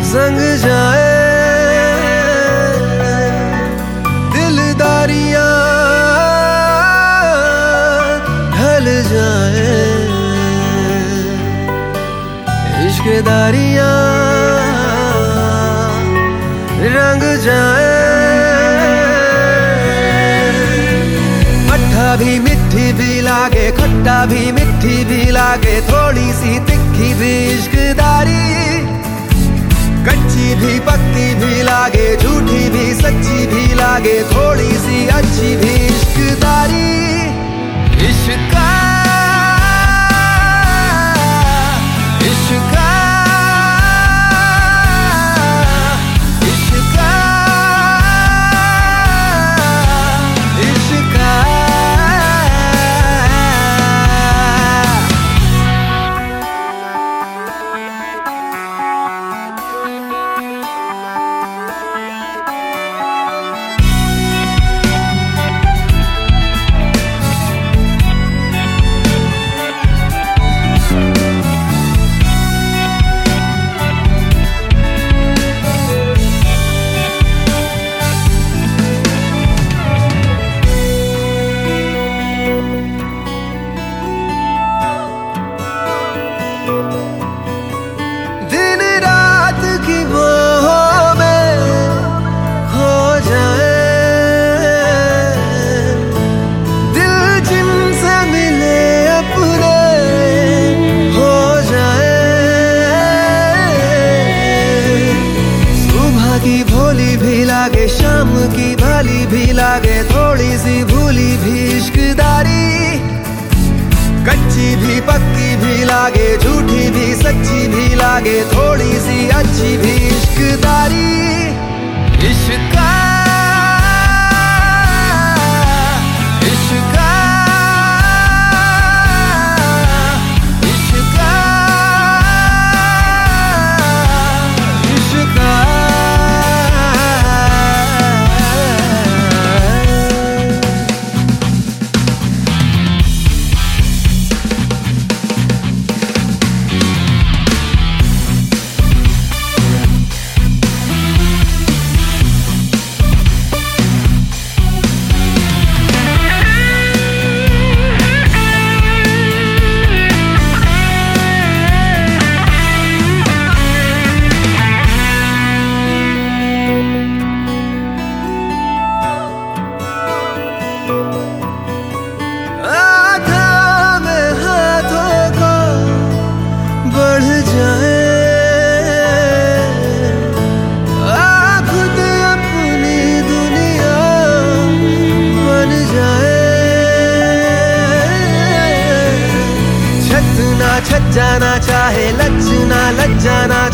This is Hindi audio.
संग जाए दिलदारियां ढल जाए, इश्कदारियां रंग जाए। मट्ठा भी मिठी भी लागे, खट्टा भी मिठी भी लागे, थोड़ी सी तिखी भी इश्कदारी। कच्ची भी पक्की भी लागे, झूठी भी सच्ची भी लागे, थोड़ी सी अच्छी भी इश्कदारी। इश्का इश्का की भोली भी लागे, शाम की भाली भी लागे, थोड़ी सी भूली भी इश्कदारी। कच्ची भी पक्की भी लागे, झूठी भी सच्ची भी लागे, थोड़ी सी अच्छी भी इश्कदारी। इश्का छत जाना चाहे, लच जाना